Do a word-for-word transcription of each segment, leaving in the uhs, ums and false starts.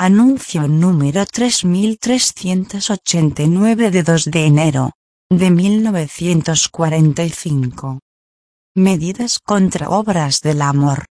Anuncio número tres mil trescientos ochenta y nueve de dos de enero de mil novecientos cuarenta y cinco. Medidas contra obras del amor.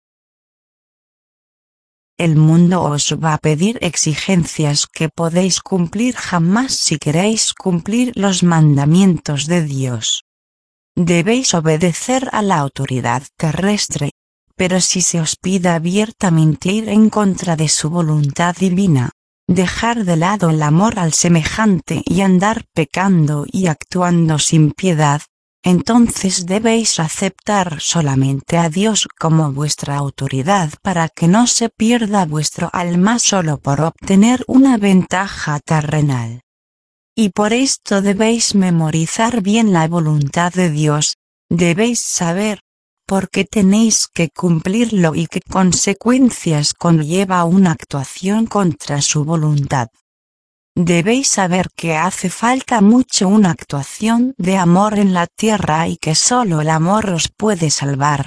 El mundo os va a pedir exigencias que podéis cumplir jamás si queréis cumplir los mandamientos de Dios. Debéis obedecer a la autoridad terrestre, pero si se os pide abiertamente ir en contra de su voluntad divina, dejar de lado el amor al semejante y andar pecando y actuando sin piedad, entonces debéis aceptar solamente a Dios como vuestra autoridad para que no se pierda vuestro alma solo por obtener una ventaja terrenal. Y por esto debéis memorizar bien la voluntad de Dios, debéis saber por qué tenéis que cumplirlo y qué consecuencias conlleva una actuación contra su voluntad. Debéis saber que hace falta mucho una actuación de amor en la tierra y que solo el amor os puede salvar.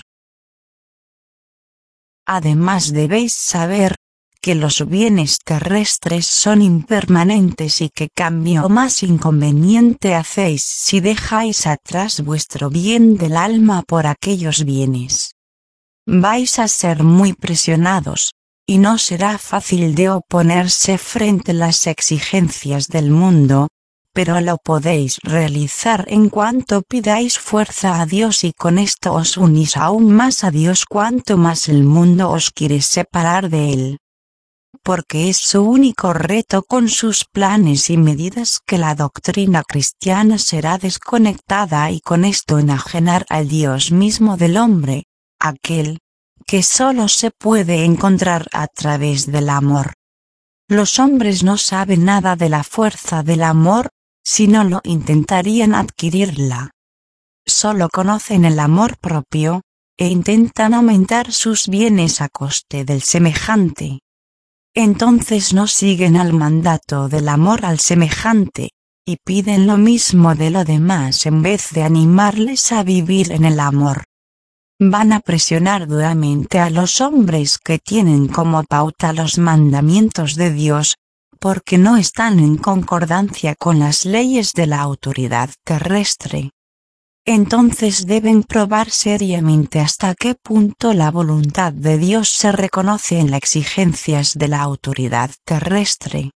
Además debéis saber que los bienes terrestres son impermanentes y que cambio más inconveniente hacéis si dejáis atrás vuestro bien del alma por aquellos bienes. Vais a ser muy presionados, y no será fácil de oponerse frente a las exigencias del mundo, pero lo podéis realizar en cuanto pidáis fuerza a Dios y con esto os unís aún más a Dios cuanto más el mundo os quiere separar de él. Porque es su único reto con sus planes y medidas que la doctrina cristiana será desconectada y con esto enajenar al Dios mismo del hombre, aquel que solo se puede encontrar a través del amor. Los hombres no saben nada de la fuerza del amor, si no lo intentarían adquirirla. Solo conocen el amor propio, e intentan aumentar sus bienes a coste del semejante. Entonces no siguen al mandato del amor al semejante, y piden lo mismo de lo demás en vez de animarles a vivir en el amor. Van a presionar duramente a los hombres que tienen como pauta los mandamientos de Dios, porque no están en concordancia con las leyes de la autoridad terrestre. Entonces deben probar seriamente hasta qué punto la voluntad de Dios se reconoce en las exigencias de la autoridad terrestre.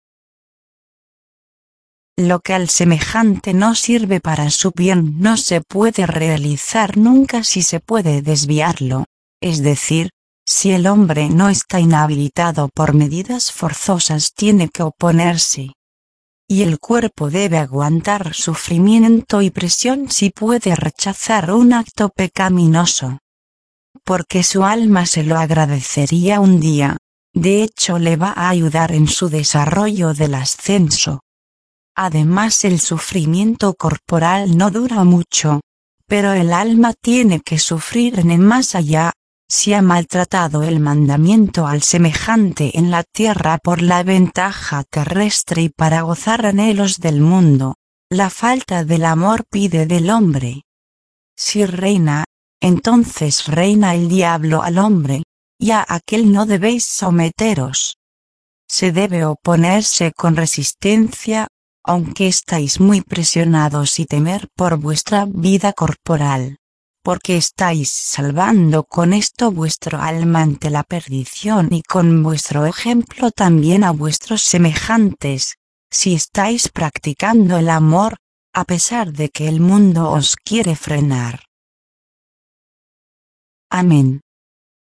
Lo que al semejante no sirve para su bien no se puede realizar nunca si se puede desviarlo, es decir, si el hombre no está inhabilitado por medidas forzosas tiene que oponerse. Y el cuerpo debe aguantar sufrimiento y presión si puede rechazar un acto pecaminoso. Porque su alma se lo agradecería un día, de hecho le va a ayudar en su desarrollo del ascenso. Además el sufrimiento corporal no dura mucho, pero el alma tiene que sufrir en el más allá, si ha maltratado el mandamiento al semejante en la tierra por la ventaja terrestre y para gozar anhelos del mundo, la falta del amor pide del hombre. Si reina, entonces reina el diablo al hombre, y a aquel no debéis someteros. Se debe oponerse con resistencia, aunque estáis muy presionados y temer por vuestra vida corporal. Porque estáis salvando con esto vuestro alma ante la perdición y con vuestro ejemplo también a vuestros semejantes, si estáis practicando el amor, a pesar de que el mundo os quiere frenar. Amén.